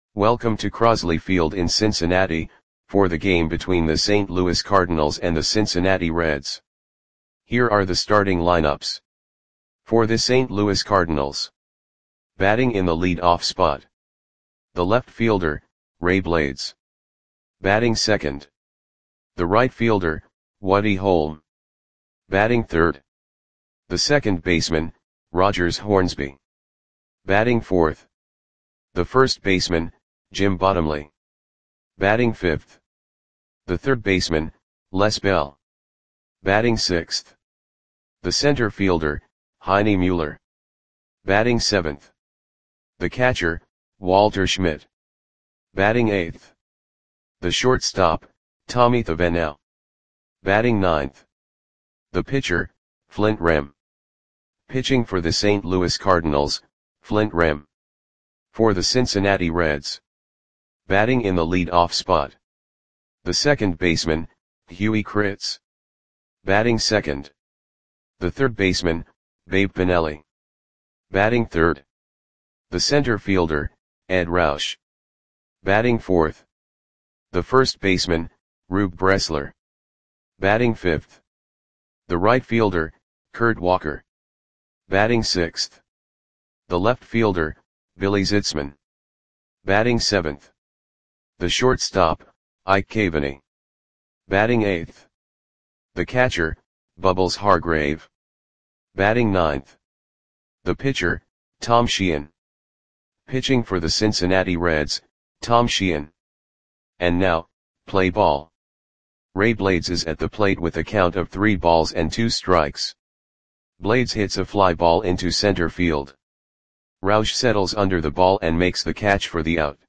Welcome to Crosley Field in Cincinnati, for the game between the St. Louis Cardinals and the Cincinnati Reds. Here are the starting lineups. For the St. Louis Cardinals. Batting in the lead-off spot. The left fielder, Ray Blades. Batting second. The right fielder, Woody Holm. Batting third. The second baseman, Rogers Hornsby. Batting fourth. The first baseman, Jim Bottomley. Batting fifth. The third baseman, Les Bell. Batting sixth. The center fielder, Heine Mueller. Batting seventh. The catcher, Walter Schmidt. Batting eighth. The shortstop, Tommy Thavenau. Batting ninth. The pitcher, Flint Rem. Pitching for the St. Louis Cardinals, Flint Rem. For the Cincinnati Reds. Batting in the lead-off spot. The second baseman, Huey Kritz. Batting second. The third baseman, Babe Pinelli. Batting third. The center fielder, Ed Roush. Batting fourth. The first baseman, Rube Bressler. Batting fifth. The right fielder, Kurt Walker. Batting sixth. The left fielder, Billy Zitzman. Batting seventh. The shortstop, Ike Caveney. Batting eighth. The catcher, Bubbles Hargrave. Batting ninth. The pitcher, Tom Sheehan. Pitching for the Cincinnati Reds, Tom Sheehan. And now, play ball. Ray Blades is at the plate with a count of 3 balls and 2 strikes. Blades hits a fly ball into center field. Roush settles under the ball and makes the catch for the out.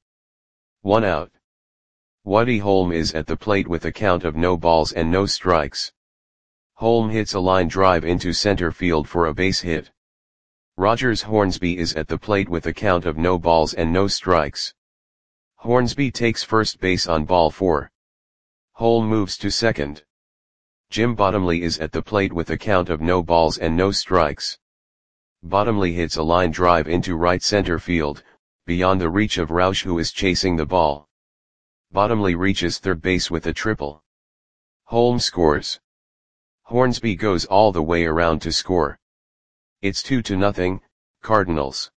1 out. Woody Holm is at the plate with a count of no balls and no strikes. Holm hits a line drive into center field for a base hit. Rogers Hornsby is at the plate with a count of no balls and no strikes. Hornsby takes first base on ball 4. Holm moves to second. Jim Bottomley is at the plate with a count of no balls and no strikes. Bottomley hits a line drive into right center field, beyond the reach of Roush, who is chasing the ball. Bottomley reaches third base with a triple. Holm scores. Hornsby goes all the way around to score. It's 2-0, Cardinals.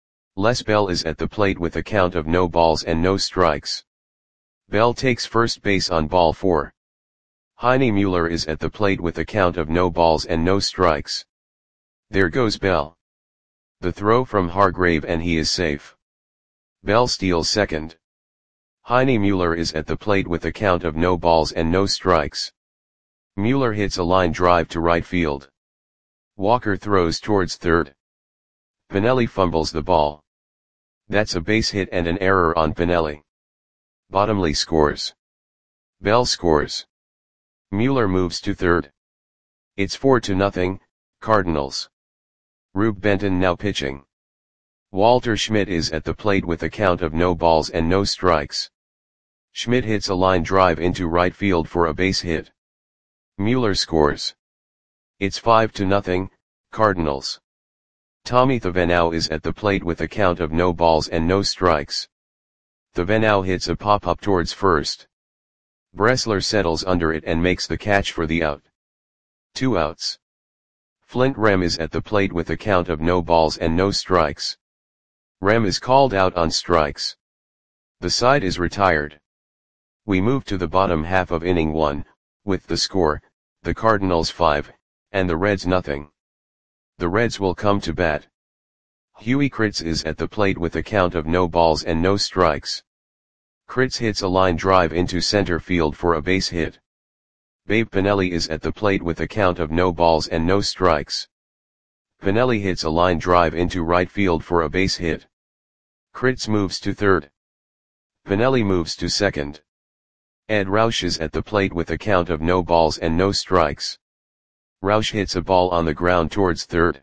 Les Bell is at the plate with a count of no balls and no strikes. Bell takes first base on ball 4. Heine Mueller is at the plate with a count of no balls and no strikes. There goes Bell. The throw from Hargrave and he is safe. Bell steals second. Heine Mueller is at the plate with a count of no balls and no strikes. Mueller hits a line drive to right field. Walker throws towards third. Pinelli fumbles the ball. That's a base hit and an error on Pinelli. Bottomley scores. Bell scores. Mueller moves to third. It's 4-0, Cardinals. Rube Benton now pitching. Walter Schmidt is at the plate with a count of no balls and no strikes. Schmidt hits a line drive into right field for a base hit. Mueller scores. It's 5-0, Cardinals. Tommy Thavenau is at the plate with a count of no balls and no strikes. Thavenau hits a pop-up towards first. Bressler settles under it and makes the catch for the out. 2 outs. Flint Rem is at the plate with a count of no balls and no strikes. Rem is called out on strikes. The side is retired. We move to the bottom half of inning 1, with the score, the Cardinals 5, and the Reds nothing. The Reds will come to bat. Huey Kritz is at the plate with a count of no balls and no strikes. Kritz hits a line drive into center field for a base hit. Babe Pinelli is at the plate with a count of no balls and no strikes. Pinelli hits a line drive into right field for a base hit. Kritz moves to third. Pinelli moves to second. Ed Roush is at the plate with a count of no balls and no strikes. Roush hits a ball on the ground towards third.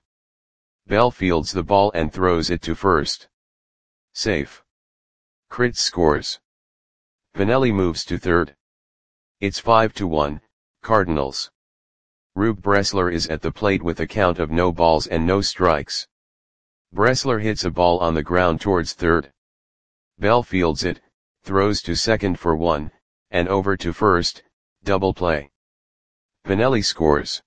Bell fields the ball and throws it to first. Safe. Kritz scores. Pinelli moves to third. It's 5-1, Cardinals. Rube Bressler is at the plate with a count of no balls and no strikes. Bressler hits a ball on the ground towards third. Bell fields it, throws to second for 1, and over to first, double play. Pinelli scores.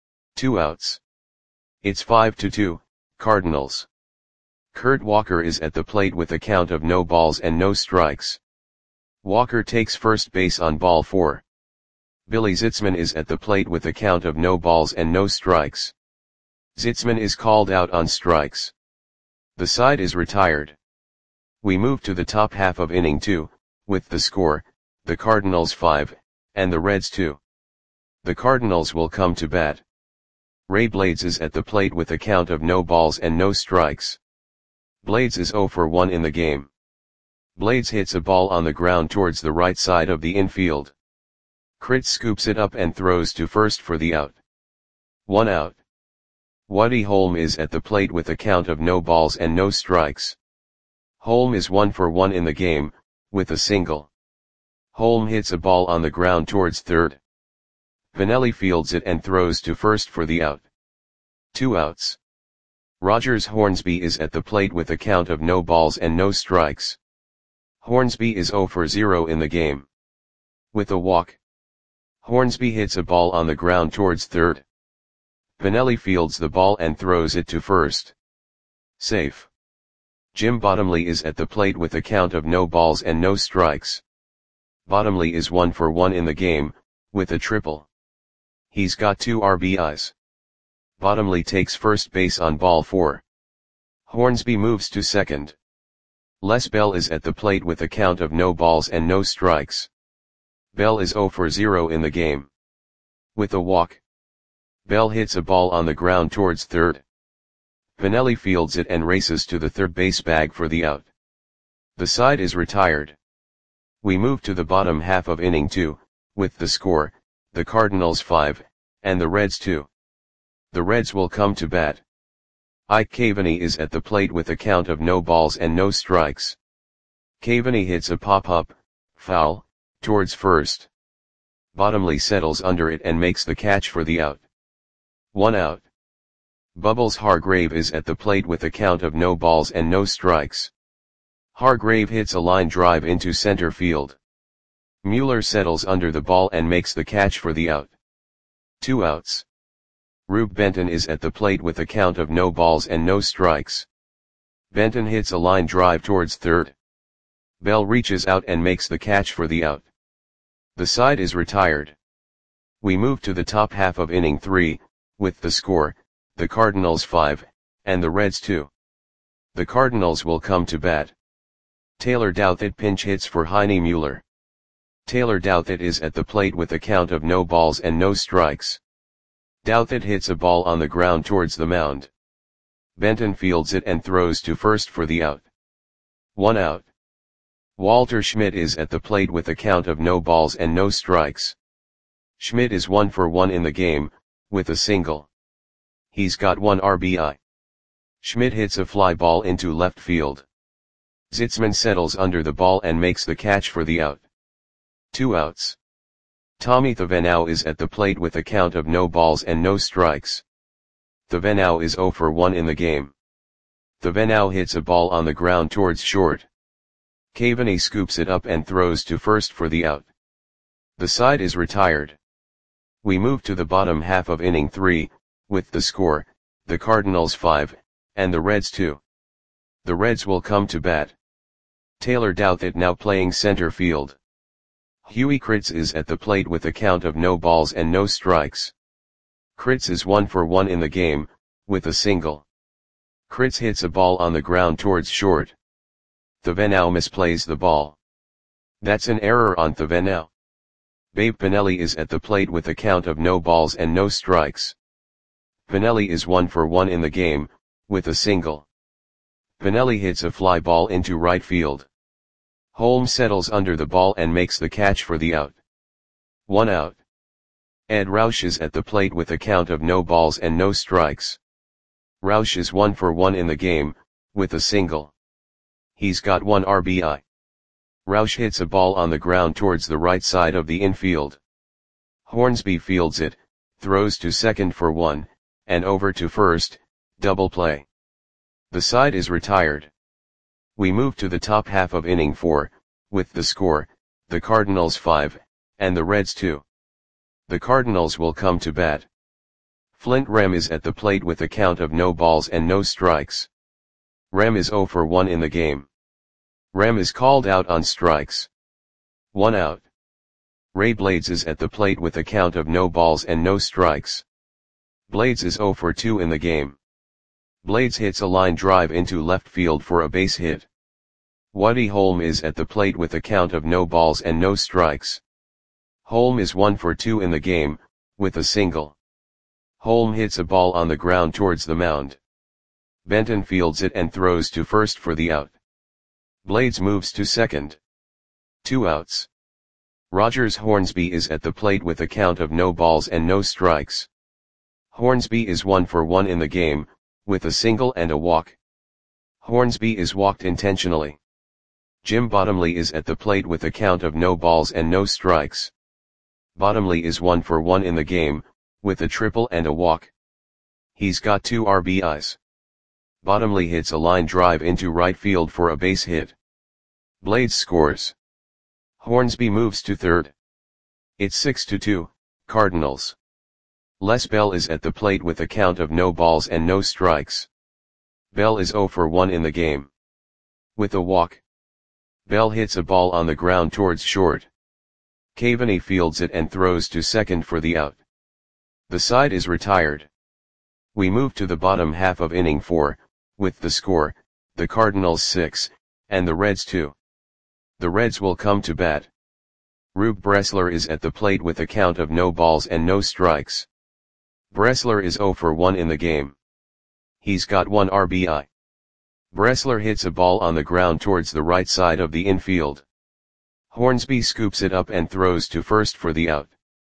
2 outs. It's 5-2, Cardinals. Kurt Walker is at the plate with a count of no balls and no strikes. Walker takes first base on ball 4. Billy Zitzman is at the plate with a count of no balls and no strikes. Zitzman is called out on strikes. The side is retired. We move to the top half of inning 2, with the score, the Cardinals 5, and the Reds 2. The Cardinals will come to bat. Ray Blades is at the plate with a count of no balls and no strikes. Blades is 0 for 1 in the game. Blades hits a ball on the ground towards the right side of the infield. Kritz scoops it up and throws to first for the out. 1 out. Woody Holm is at the plate with a count of no balls and no strikes. Holm is 1 for 1 in the game, with a single. Holm hits a ball on the ground towards third. Pinelli fields it and throws to first for the out. 2 outs. Rogers Hornsby is at the plate with a count of no balls and no strikes. Hornsby is 0 for 0 in the game. With a walk. Hornsby hits a ball on the ground towards third. Pinelli fields the ball and throws it to first. Safe. Jim Bottomley is at the plate with a count of no balls and no strikes. Bottomley is 1 for 1 in the game, with a triple. He's got 2 RBIs. Bottomley takes first base on ball 4. Hornsby moves to second. Les Bell is at the plate with a count of no balls and no strikes. Bell is 0 for 0 in the game. With a walk. Bell hits a ball on the ground towards third. Pinelli fields it and races to the third base bag for the out. The side is retired. We move to the bottom half of inning 2, with the score, the Cardinals 5, and the Reds 2. The Reds will come to bat. Ike Caveney is at the plate with a count of no balls and no strikes. Caveney hits a pop-up, foul, towards first. Bottomley settles under it and makes the catch for the out. 1 out. Bubbles Hargrave is at the plate with a count of no balls and no strikes. Hargrave hits a line drive into center field. Mueller settles under the ball and makes the catch for the out. 2 outs. Rube Benton is at the plate with a count of no balls and no strikes. Benton hits a line drive towards third. Bell reaches out and makes the catch for the out. The side is retired. We move to the top half of inning 3, with the score, the Cardinals 5, and the Reds 2. The Cardinals will come to bat. Taylor Douthit pinch hits for Heine Mueller. Taylor Douthit is at the plate with a count of no balls and no strikes. Douthit hits a ball on the ground towards the mound. Benton fields it and throws to first for the out. 1 out. Walter Schmidt is at the plate with a count of no balls and no strikes. Schmidt is 1 for 1 in the game, with a single. He's got 1 RBI. Schmidt hits a fly ball into left field. Zitzman settles under the ball and makes the catch for the out. 2 outs. Tommy Thavenau is at the plate with a count of no balls and no strikes. Thavenau is 0 for 1 in the game. Thavenau hits a ball on the ground towards short. Caveney scoops it up and throws to first for the out. The side is retired. We move to the bottom half of inning 3, with the score, the Cardinals 5, and the Reds 2. The Reds will come to bat. Taylor Douthit now playing center field. Huey Kritz is at the plate with a count of no balls and no strikes. Kritz is 1 for 1 in the game, with a single. Kritz hits a ball on the ground towards short. Thavenau misplays the ball. That's an error on Thavenau. Babe Pinelli is at the plate with a count of no balls and no strikes. Pinelli is 1 for 1 in the game, with a single. Pinelli hits a fly ball into right field. Holmes settles under the ball and makes the catch for the out. 1 out. Ed Roush is at the plate with a count of no balls and no strikes. Roush is 1 for 1 in the game, with a single. He's got 1 RBI. Roush hits a ball on the ground towards the right side of the infield. Hornsby fields it, throws to second for 1, and over to first, double play. The side is retired. We move to the top half of inning 4, with the score, the Cardinals 5, and the Reds 2. The Cardinals will come to bat. Flint Rem is at the plate with a count of no balls and no strikes. Rem is 0 for 1 in the game. Rem is called out on strikes. 1 out. Ray Blades is at the plate with a count of no balls and no strikes. Blades is 0 for 2 in the game. Blades hits a line drive into left field for a base hit. Woody Holm is at the plate with a count of no balls and no strikes. Holm is 1 for 2 in the game, with a single. Holm hits a ball on the ground towards the mound. Benton fields it and throws to first for the out. Blades moves to second. 2 outs. Rogers Hornsby is at the plate with a count of no balls and no strikes. Hornsby is 1 for 1 in the game, with a single and a walk. Hornsby is walked intentionally. Jim Bottomley is at the plate with a count of no balls and no strikes. Bottomley is 1 for 1 in the game, with a triple and a walk. He's got 2 RBIs. Bottomley hits a line drive into right field for a base hit. Blades scores. Hornsby moves to third. It's 6-2, Cardinals. Les Bell is at the plate with a count of no balls and no strikes. Bell is 0 for 1 in the game. With a walk. Bell hits a ball on the ground towards short. Cavaney fields it and throws to second for the out. The side is retired. We move to the bottom half of inning 4, with the score, the Cardinals 6, and the Reds 2. The Reds will come to bat. Rube Bressler is at the plate with a count of no balls and no strikes. Bressler is 0 for 1 in the game. He's got 1 RBI. Bressler hits a ball on the ground towards the right side of the infield. Hornsby scoops it up and throws to first for the out.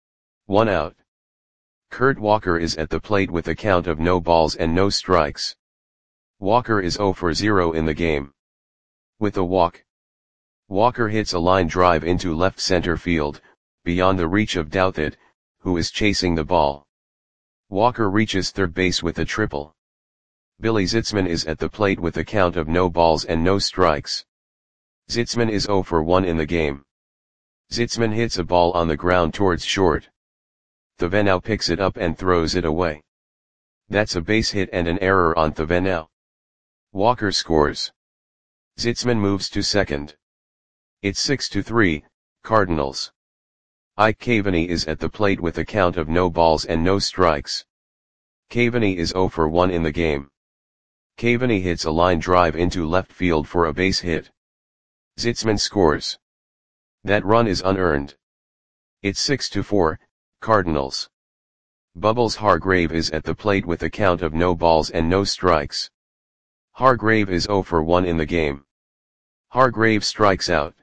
1 out. Kurt Walker is at the plate with a count of no balls and no strikes. Walker is 0 for 0 in the game. With a walk. Walker hits a line drive into left center field, beyond the reach of Douthit, who is chasing the ball. Walker reaches third base with a triple. Billy Zitzman is at the plate with a count of no balls and no strikes. Zitzman is 0 for 1 in the game. Zitzman hits a ball on the ground towards short. Thavenau picks it up and throws it away. That's a base hit and an error on Thavenau. Walker scores. Zitzman moves to second. It's 6-3, Cardinals. Ike Cavaney is at the plate with a count of no balls and no strikes. Cavaney is 0 for 1 in the game. Cavaney hits a line drive into left field for a base hit. Zitzman scores. That run is unearned. It's 6-4, Cardinals. Bubbles Hargrave is at the plate with a count of no balls and no strikes. Hargrave is 0 for 1 in the game. Hargrave strikes out.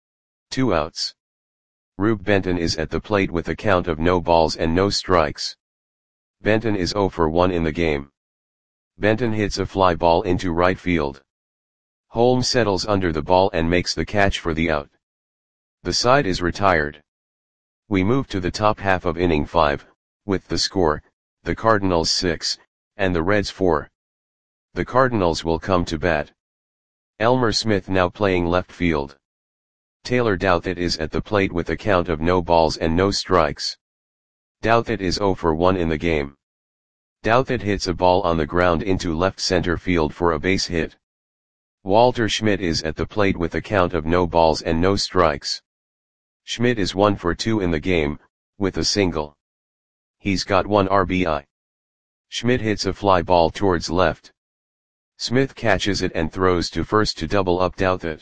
2 outs. Rube Benton is at the plate with a count of no balls and no strikes. Benton is 0 for 1 in the game. Benton hits a fly ball into right field. Holmes settles under the ball and makes the catch for the out. The side is retired. We move to the top half of inning 5, with the score, the Cardinals 6, and the Reds 4. The Cardinals will come to bat. Elmer Smith now playing left field. Taylor Douthit is at the plate with a count of no balls and no strikes. Douthit is 0 for 1 in the game. Douthit hits a ball on the ground into left center field for a base hit. Walter Schmidt is at the plate with a count of no balls and no strikes. Schmidt is 1 for 2 in the game, with a single. He's got 1 RBI. Schmidt hits a fly ball towards left. Smith catches it and throws to first to double up Douthit.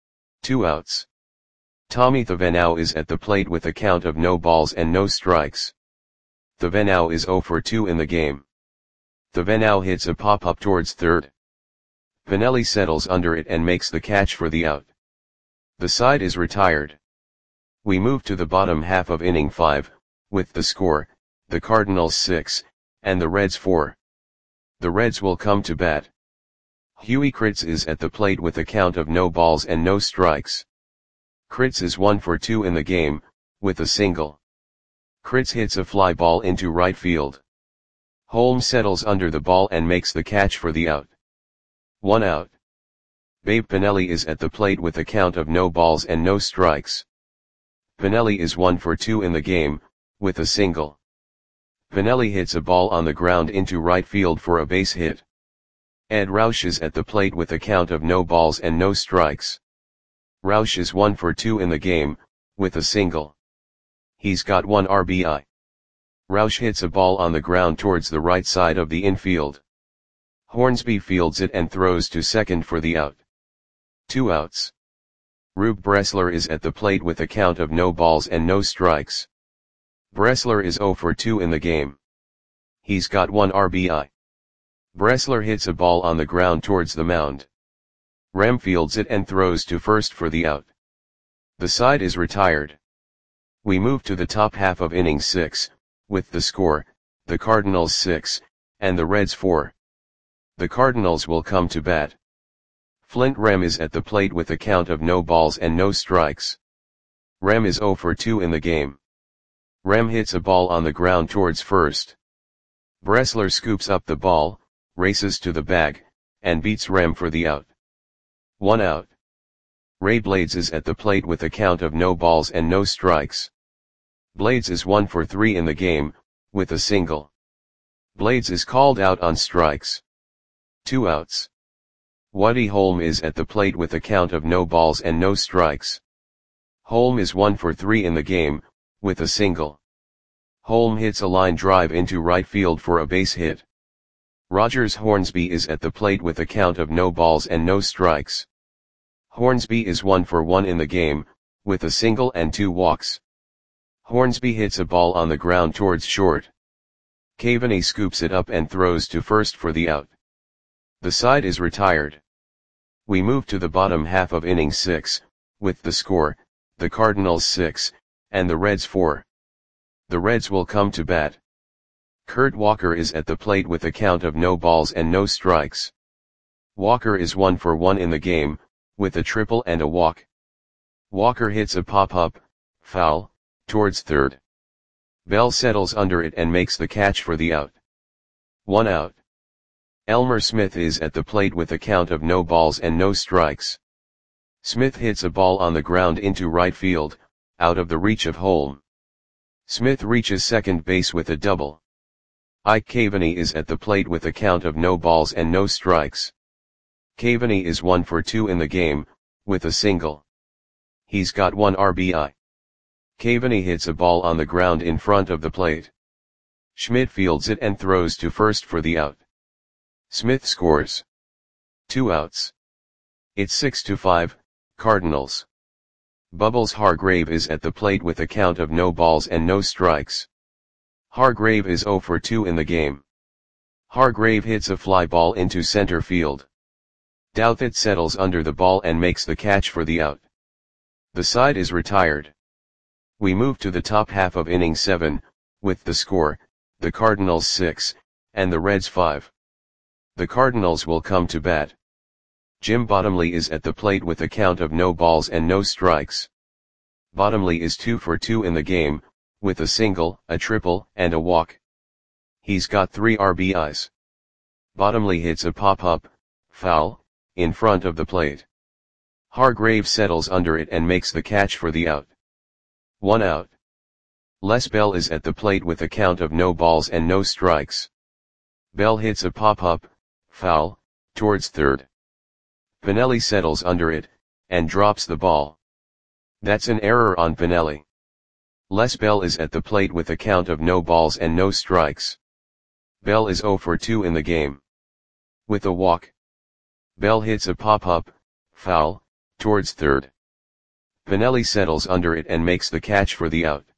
2 outs. Tommy Thavenau is at the plate with a count of no balls and no strikes. Thavenau is 0 for 2 in the game. Thavenau hits a pop-up towards third. Pinelli settles under it and makes the catch for the out. The side is retired. We move to the bottom half of inning 5, with the score, the Cardinals 6, and the Reds 4. The Reds will come to bat. Huey Kritz is at the plate with a count of no balls and no strikes. Kritz is 1 for 2 in the game, with a single. Kritz hits a fly ball into right field. Holmes settles under the ball and makes the catch for the out. 1 out. Babe Pinelli is at the plate with a count of no balls and no strikes. Pinelli is 1 for 2 in the game, with a single. Pinelli hits a ball on the ground into right field for a base hit. Ed Roush is at the plate with a count of no balls and no strikes. Roush is 1 for 2 in the game, with a single. He's got 1 RBI. Roush hits a ball on the ground towards the right side of the infield. Hornsby fields it and throws to second for the out. 2 outs. Rube Bressler is at the plate with a count of no balls and no strikes. Bressler is 0 for 2 in the game. He's got 1 RBI. Bressler hits a ball on the ground towards the mound. Rem fields it and throws to first for the out. The side is retired. We move to the top half of inning 6, with the score, the Cardinals 6, and the Reds 4. The Cardinals will come to bat. Flint Rem is at the plate with a count of no balls and no strikes. Rem is 0 for 2 in the game. Rem hits a ball on the ground towards first. Bressler scoops up the ball, races to the bag, and beats Rem for the out. 1 out. Ray Blades is at the plate with a count of no balls and no strikes. Blades is 1 for 3 in the game, with a single. Blades is called out on strikes. 2 outs. Woody Holm is at the plate with a count of no balls and no strikes. Holm is 1 for 3 in the game, with a single. Holm hits a line drive into right field for a base hit. Rogers Hornsby is at the plate with a count of no balls and no strikes. Hornsby is 1 for 1 in the game, with a single and 2 walks. Hornsby hits a ball on the ground towards short. Cavaney scoops it up and throws to first for the out. The side is retired. We move to the bottom half of inning 6, with the score, the Cardinals 6, and the Reds 4. The Reds will come to bat. Kurt Walker is at the plate with a count of no balls and no strikes. Walker is 1 for 1 in the game, with a triple and a walk. Walker hits a pop-up, foul, towards third. Bell settles under it and makes the catch for the out. 1 out. Elmer Smith is at the plate with a count of no balls and no strikes. Smith hits a ball on the ground into right field, out of the reach of Holm. Smith reaches second base with a double. Ike Cavaney is at the plate with a count of no balls and no strikes. Cavaney is 1 for 2 in the game, with a single. He's got 1 RBI. Cavaney hits a ball on the ground in front of the plate. Schmidt fields it and throws to first for the out. Smith scores. 2 outs. It's 6-5, Cardinals. Bubbles Hargrave is at the plate with a count of no balls and no strikes. Hargrave is 0 for 2 in the game. Hargrave hits a fly ball into center field. Douthit settles under the ball and makes the catch for the out. The side is retired. We move to the top half of inning 7, with the score, the Cardinals 6, and the Reds 5. The Cardinals will come to bat. Jim Bottomley is at the plate with a count of no balls and no strikes. Bottomley is 2 for 2 in the game, with a single, a triple, and a walk. He's got 3 RBIs. Bottomley hits a pop-up, foul, in front of the plate. Hargrave settles under it and makes the catch for the out. 1 out. Les Bell is at the plate with a count of no balls and no strikes. Bell hits a pop-up, foul, towards third. Pinelli settles under it, and drops the ball. That's an error on Pinelli. Les Bell is at the plate with a count of no balls and no strikes. Bell is 0 for 2 in the game. With a walk. Bell hits a pop-up, foul, towards third. Pinelli settles under it and makes the catch for the out.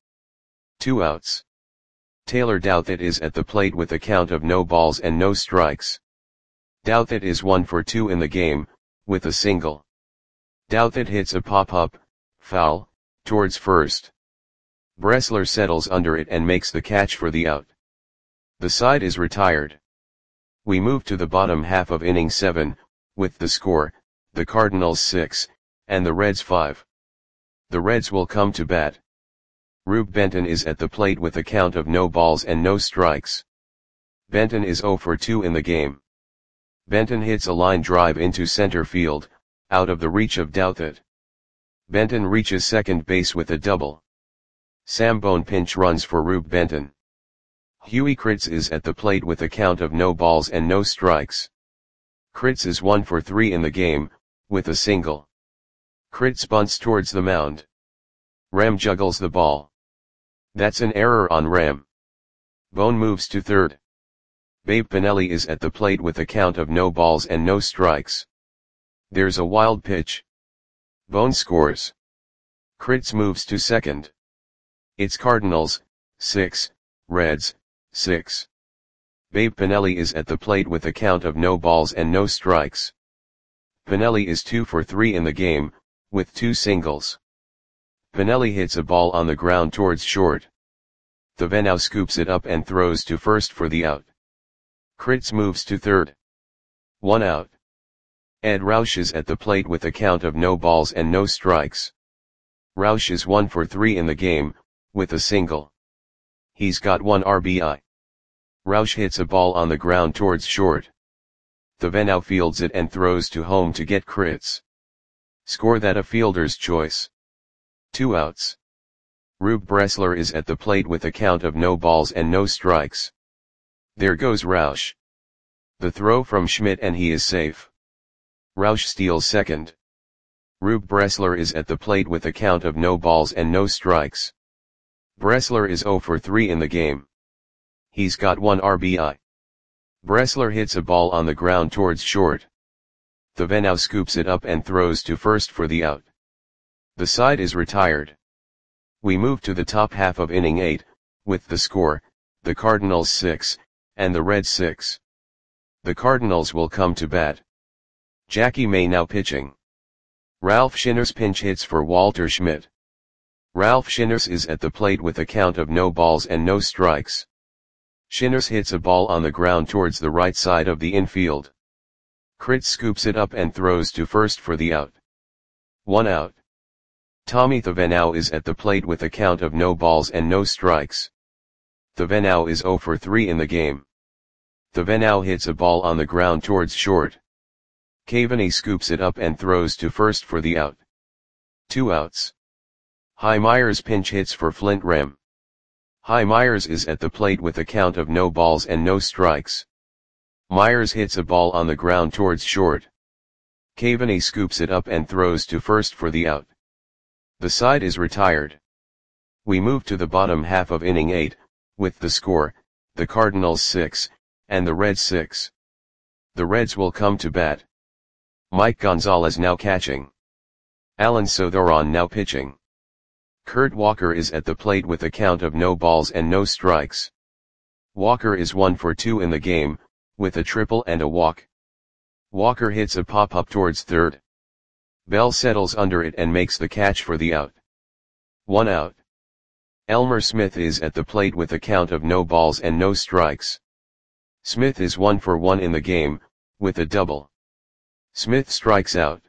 2 outs. Taylor Douthit is at the plate with a count of no balls and no strikes. Douthit is 1 for 2 in the game, with a single. Douthit hits a pop-up, foul, towards first. Bressler settles under it and makes the catch for the out. The side is retired. We move to the bottom half of inning 7, with the score, the Cardinals 6, and the Reds 5. The Reds will come to bat. Rube Benton is at the plate with a count of no balls and no strikes. Benton is 0 for 2 in the game. Benton hits a line drive into center field, out of the reach of Douthit. Benton reaches second base with a double. Sambone pinch runs for Rube Benton. Huey Kritz is at the plate with a count of no balls and no strikes. Kritz is 1 for 3 in the game, with a single. Kritz bunts towards the mound. Rem juggles the ball. That's an error on Rem. Bone moves to third. Babe Pinelli is at the plate with a count of no balls and no strikes. There's a wild pitch. Bone scores. Kritz moves to second. It's Cardinals, 6, Reds, 6. Babe Pinelli is at the plate with a count of no balls and no strikes. Pinelli is 2 for 3 in the game, with 2 singles. Pinelli hits a ball on the ground towards short. Thavenau scoops it up and throws to first for the out. Kritz moves to third. 1 out. Ed Roush is at the plate with a count of no balls and no strikes. Roush is 1 for 3 in the game, with a single. He's got 1 RBI. Roush hits a ball on the ground towards short. Thavenau fields it and throws to home to get Kritz. Score that a fielder's choice. 2 outs. Rube Bressler is at the plate with a count of no balls and no strikes. There goes Roush. The throw from Schmidt and he is safe. Roush steals second. Rube Bressler is at the plate with a count of no balls and no strikes. Bressler is 0 for 3 in the game. He's got 1 RBI. Bressler hits a ball on the ground towards short. Thavenau scoops it up and throws to first for the out. The side is retired. We move to the top half of inning 8, with the score, the Cardinals 6, and the Reds 6. The Cardinals will come to bat. Jackie May now pitching. Ralph Shinners pinch hits for Walter Schmidt. Ralph Shinners is at the plate with a count of no balls and no strikes. Shinners hits a ball on the ground towards the right side of the infield. Kritz scoops it up and throws to first for the out. 1 out. Tommy Thavenau is at the plate with a count of no balls and no strikes. Thavenau is 0 for 3 in the game. Thavenau hits a ball on the ground towards short. Cavaney scoops it up and throws to first for the out. 2 outs. Hy Myers pinch hits for Flint Rem. Hy Myers is at the plate with a count of no balls and no strikes. Myers hits a ball on the ground towards short. Cavaney scoops it up and throws to first for the out. The side is retired. We move to the bottom half of inning 8, with the score, the Cardinals 6, and the Reds 6. The Reds will come to bat. Mike Gonzalez now catching. Alan Sothoron now pitching. Kurt Walker is at the plate with a count of no balls and no strikes. Walker is 1 for 2 in the game, with a triple and a walk. Walker hits a pop-up towards third. Bell settles under it and makes the catch for the out. 1 out. Elmer Smith is at the plate with a count of no balls and no strikes. Smith is 1 for 1 in the game, with a double. Smith strikes out.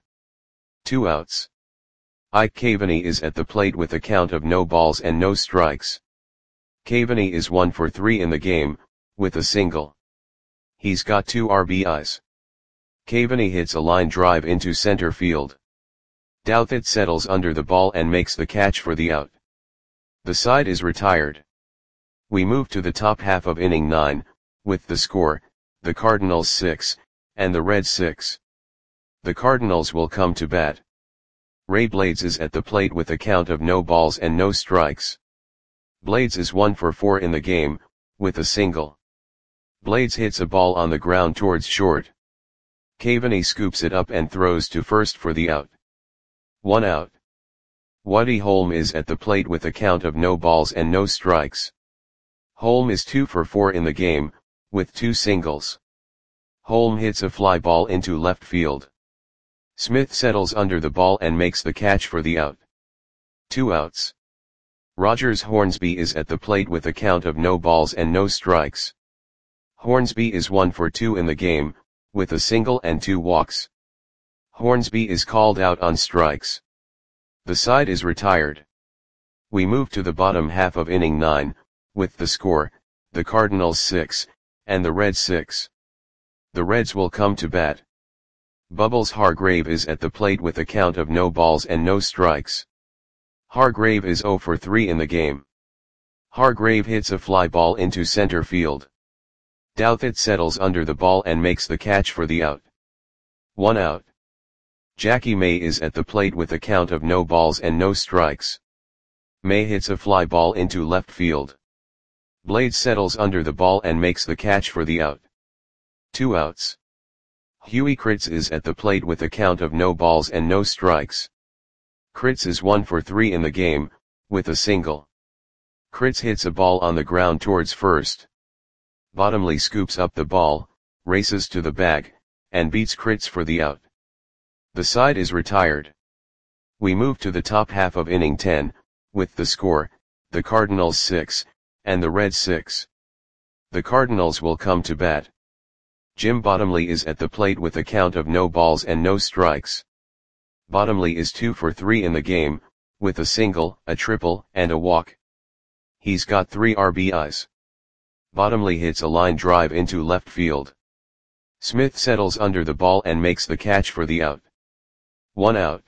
2 outs. Ike Cavaney is at the plate with a count of no balls and no strikes. Cavaney is 1 for 3 in the game, with a single. He's got 2 RBIs. Cavaney hits a line drive into center field. Douthit settles under the ball and makes the catch for the out. The side is retired. We move to the top half of inning 9, with the score, the Cardinals 6, and the Reds 6. The Cardinals will come to bat. Ray Blades is at the plate with a count of no balls and no strikes. Blades is 1 for 4 in the game, with a single. Blades hits a ball on the ground towards short. Cavaney scoops it up and throws to first for the out. 1 out. Woody Holm is at the plate with a count of no balls and no strikes. Holm is 2 for 4 in the game, with 2 singles. Holm hits a fly ball into left field. Smith settles under the ball and makes the catch for the out. 2 outs. Rogers Hornsby is at the plate with a count of no balls and no strikes. Hornsby is 1 for 2 in the game, with a single and 2 walks. Hornsby is called out on strikes. The side is retired. We move to the bottom half of inning 9, with the score, the Cardinals 6, and the Reds 6. The Reds will come to bat. Bubbles Hargrave is at the plate with a count of no balls and no strikes. Hargrave is 0 for 3 in the game. Hargrave hits a fly ball into center field. Douthit settles under the ball and makes the catch for the out. 1 out. Jackie May is at the plate with a count of no balls and no strikes. May hits a fly ball into left field. Blades settles under the ball and makes the catch for the out. 2 outs. Huey Kritz is at the plate with a count of no balls and no strikes. Kritz is 1 for 3 in the game, with a single. Kritz hits a ball on the ground towards first. Bottomley scoops up the ball, races to the bag, and beats Kritz for the out. The side is retired. We move to the top half of inning 10, with the score, the Cardinals 6, and the Reds 6. The Cardinals will come to bat. Jim Bottomley is at the plate with a count of no balls and no strikes. Bottomley is 2 for 3 in the game, with a single, a triple, and a walk. He's got 3 RBIs. Bottomley hits a line drive into left field. Smith settles under the ball and makes the catch for the out. 1 out.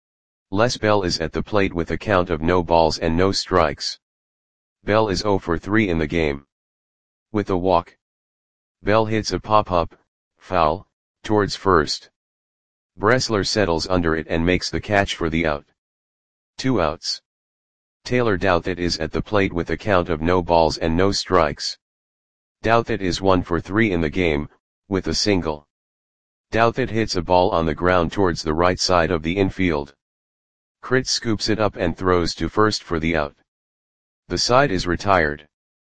Les Bell is at the plate with a count of no balls and no strikes. Bell is 0 for 3 in the game. With a walk. Bell hits a pop-up, foul, towards first. Bressler settles under it and makes the catch for the out. 2 outs. Taylor Douthit is at the plate with a count of no balls and no strikes. Douthit is 1 for 3 in the game, with a single. Douthit hits a ball on the ground towards the right side of the infield. Kritz scoops it up and throws to first for the out. The side is retired.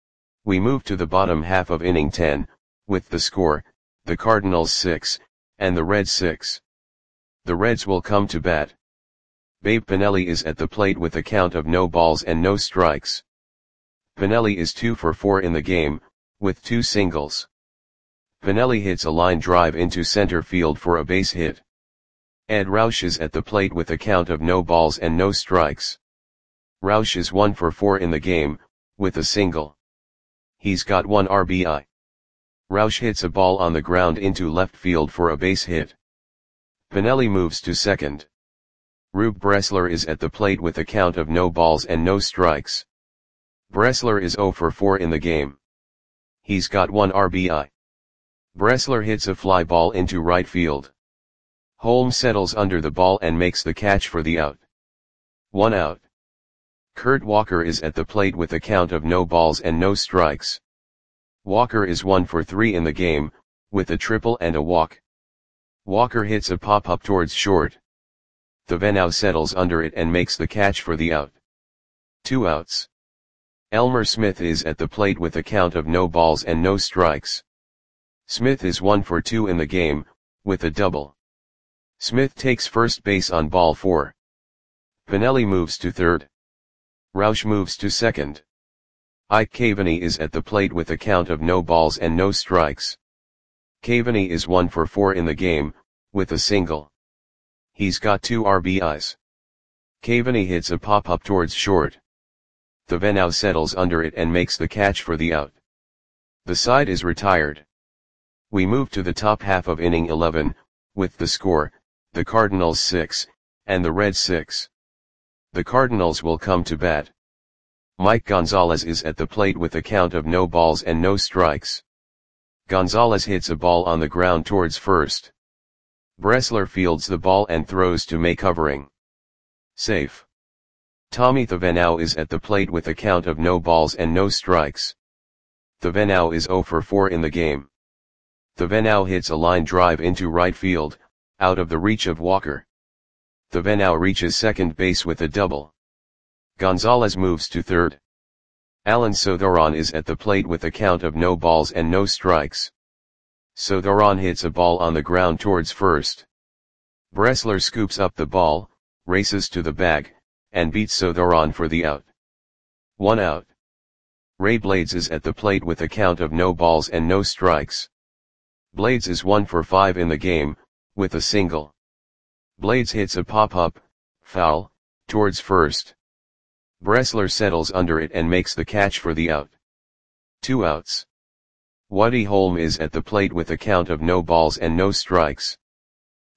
We move to the bottom half of inning 10, with the score, the Cardinals 6, and the Reds 6. The Reds will come to bat. Babe Pinelli is at the plate with a count of no balls and no strikes. Pinelli is 2 for 4 in the game, with 2 singles. Pinelli hits a line drive into center field for a base hit. Ed Roush is at the plate with a count of no balls and no strikes. Roush is 1 for 4 in the game, with a single. He's got 1 RBI. Roush hits a ball on the ground into left field for a base hit. Pinelli moves to second. Rube Bressler is at the plate with a count of no balls and no strikes. Bressler is 0 for 4 in the game. He's got 1 RBI. Bressler hits a fly ball into right field. Holmes settles under the ball and makes the catch for the out. 1 out. Kurt Walker is at the plate with a count of no balls and no strikes. Walker is 1 for 3 in the game, with a triple and a walk. Walker hits a pop-up towards short. Thavenau settles under it and makes the catch for the out. 2 outs. Elmer Smith is at the plate with a count of no balls and no strikes. Smith is 1 for 2 in the game, with a double. Smith takes first base on ball 4. Pinelli moves to third. Roush moves to second. Ike Caveney is at the plate with a count of no balls and no strikes. Caveney is 1 for 4 in the game, with a single. He's got 2 RBIs. Caveney hits a pop-up towards short. Thavenau settles under it and makes the catch for the out. The side is retired. We move to the top half of inning 11, with the score, the Cardinals 6, and the Reds 6. The Cardinals will come to bat. Mike Gonzalez is at the plate with a count of no balls and no strikes. Gonzalez hits a ball on the ground towards first. Bressler fields the ball and throws to May covering. Safe. Tommy Thavenau is at the plate with a count of no balls and no strikes. Thavenau is 0 for 4 in the game. Thavenau hits a line drive into right field, out of the reach of Walker. Thavenau reaches second base with a double. Gonzalez moves to third. Alan Sothoron is at the plate with a count of no balls and no strikes. Sothoron hits a ball on the ground towards first. Bressler scoops up the ball, races to the bag, and beats Sothoron for the out. 1 out. Ray Blades is at the plate with a count of no balls and no strikes. Blades is 1 for 5 in the game, with a single. Blades hits a pop-up, foul, towards first. Bressler settles under it and makes the catch for the out. 2 outs. Woody Holm is at the plate with a count of no balls and no strikes.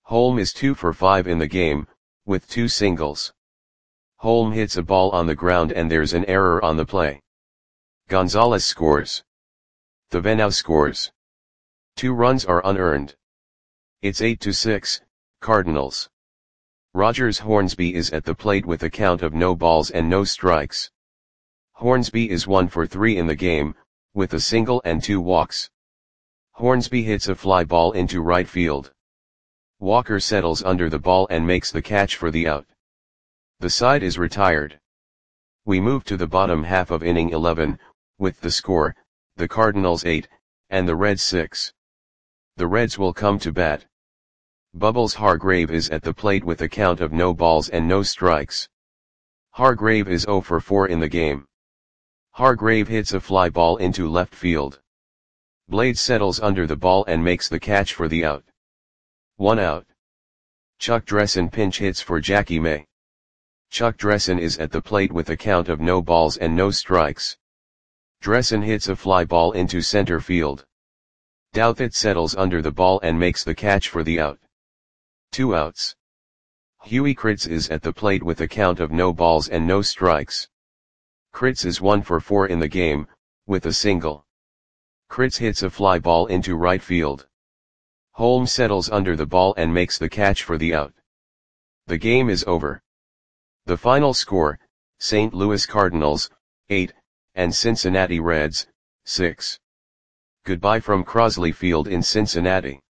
Holm is 2 for 5 in the game, with 2 singles. Holm hits a ball on the ground and there's an error on the play. Gonzalez scores. Thavenau scores. 2 runs are unearned. It's 8-6, Cardinals. Rogers Hornsby is at the plate with a count of no balls and no strikes. Hornsby is 1 for 3 in the game, with a single and 2 walks. Hornsby hits a fly ball into right field. Walker settles under the ball and makes the catch for the out. The side is retired. We move to the bottom half of inning 11, with the score, the Cardinals 8, and the Reds 6. The Reds will come to bat. Bubbles Hargrave is at the plate with a count of no balls and no strikes. Hargrave is 0 for 4 in the game. Hargrave hits a fly ball into left field. Blades settles under the ball and makes the catch for the out. 1 out. Chuck Dressen pinch hits for Jackie May. Chuck Dressen is at the plate with a count of no balls and no strikes. Dressen hits a fly ball into center field. Douthit settles under the ball and makes the catch for the out. 2 outs. Huey Kritz is at the plate with a count of no balls and no strikes. Kritz is 1 for 4 in the game, with a single. Kritz hits a fly ball into right field. Holmes settles under the ball and makes the catch for the out. The game is over. The final score, St. Louis Cardinals, 8, and Cincinnati Reds, 6. Goodbye from Crosley Field in Cincinnati.